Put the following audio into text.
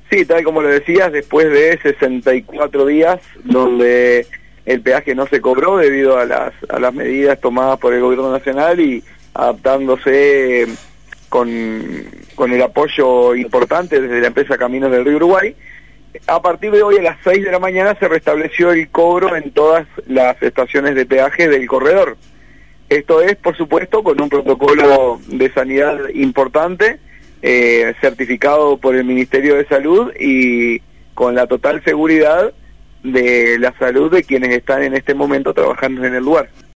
Sí, tal como lo decías, después de 64 días donde el peaje no se cobró debido a las medidas tomadas por el gobierno nacional y adaptándose con el apoyo importante desde la empresa Caminos del Río Uruguay, a partir de hoy a las 6 de la mañana se restableció el cobro en todas las estaciones de peaje del corredor. Esto es, por supuesto, con un protocolo de sanidad importante, certificado por el Ministerio de Salud y con la total seguridad de la salud de quienes están en este momento trabajando en el lugar.